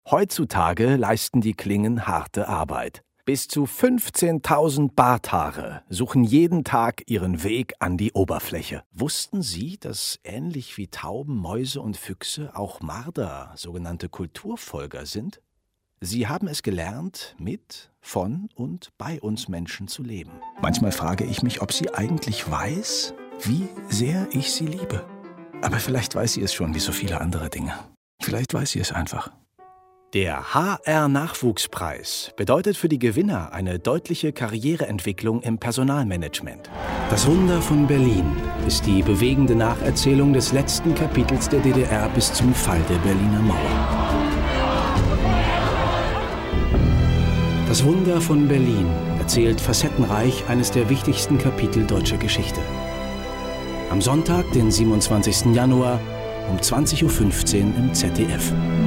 Heutzutage leisten die Klingen harte Arbeit. Bis zu 15.000 Barthaare suchen jeden Tag ihren Weg an die Oberfläche. Wussten Sie, dass ähnlich wie Tauben, Mäuse und Füchse auch Marder sogenannte Kulturfolger sind? Sie haben es gelernt, mit, von und bei uns Menschen zu leben. Manchmal frage ich mich, ob sie eigentlich weiß, wie sehr ich sie liebe. Aber vielleicht weiß sie es schon, wie so viele andere Dinge. Vielleicht weiß sie es einfach. Der HR-Nachwuchspreis bedeutet für die Gewinner eine deutliche Karriereentwicklung im Personalmanagement. Das Wunder von Berlin ist die bewegende Nacherzählung des letzten Kapitels der DDR bis zum Fall der Berliner Mauer. Das Wunder von Berlin erzählt facettenreich eines der wichtigsten Kapitel deutscher Geschichte. Am Sonntag, den 27. Januar um 20:15 Uhr im ZDF.